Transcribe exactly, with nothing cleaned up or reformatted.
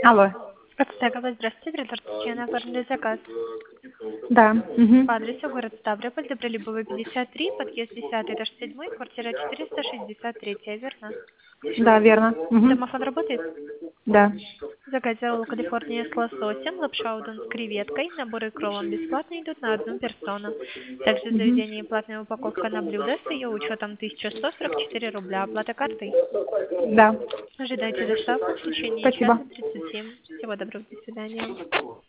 Алло. Подстегова, здравствуйте, Григорий Татьяна, оформили заказ. Да. Мгм. По адресу город Ставрополь, Добролюбовый, пятьдесят три, подъезд десятый, этаж семь, квартира четыреста шестьдесят три, верно? Да, верно. Мгм. Домофон работает? Да. Заказ ролл Калифорния с лососем, лапша удон с креветкой, наборы к роллам бесплатно идут на одну персону. Также в Мгм. заведении платная упаковка на блюдо с ее учетом тысяча сто сорок четыре рубля, оплата картой. Да. Ожидайте доставку в течение Спасибо. часа тридцать семь. Всего доброго, до свидания.